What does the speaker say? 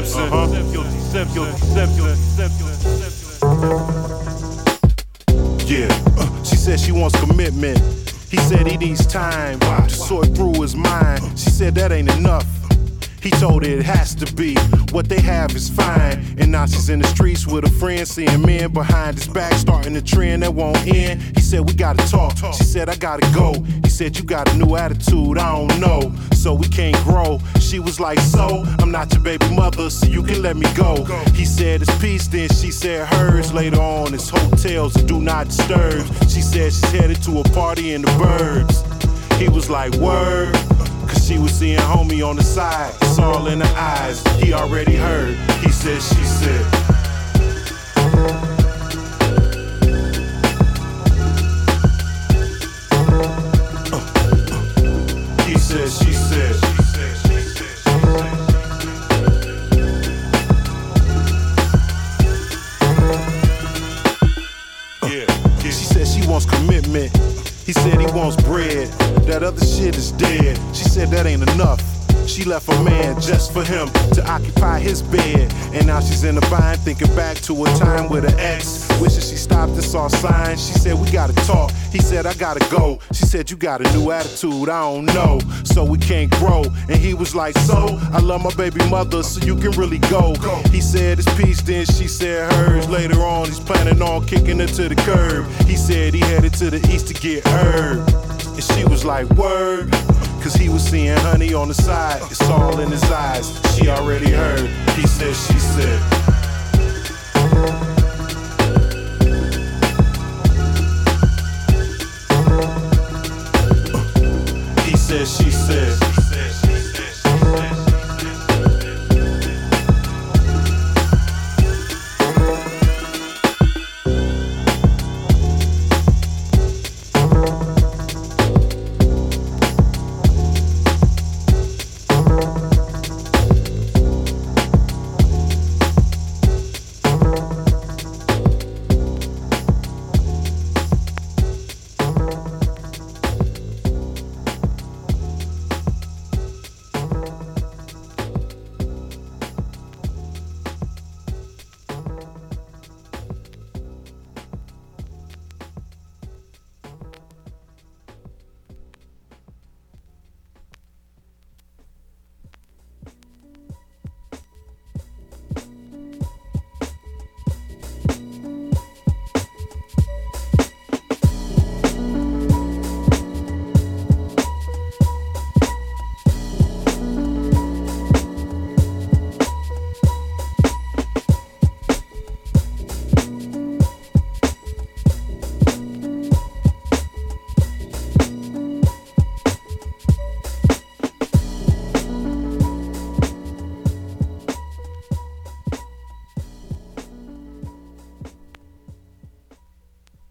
Simpson. Yeah, she said she wants commitment. He said he needs time to sort through his mind. She said that ain't enough. He told her it has to be. What they have is fine. And now she's in the streets with a friend, seeing men behind his back, starting a trend that won't end. He said, we gotta talk. She said, I gotta go. He said, you got a new attitude, I don't know. So we can't grow. She was like, so I'm not your baby mother, so you can let me go. He said it's peace, then she said hers. Later on, it's hotels and do not disturb. She said she's headed to a party in the burbs. He was like, word. Cause she was seeing homie on the side. It's all in her eyes, he already heard. He said, she said. He said, she said. She said she wants commitment. He said he wants bread. That other shit is dead. She said that ain't enough. She left a man just for him to occupy his bed. And now she's in a bind, thinking back to a time with her ex. Wishing she stopped and saw signs. She said, we gotta talk. He said, I gotta go. She said, you got a new attitude, I don't know. So we can't grow. And he was like, so I love my baby mother, so you can really go. He said it's peace, then she said hers. Later on, he's planning on kicking her to the curb. He said he headed to the east to get herb. And she was like, word. Cause he was seeing honey on the side. It's all in his eyes. She already heard. He said, she said.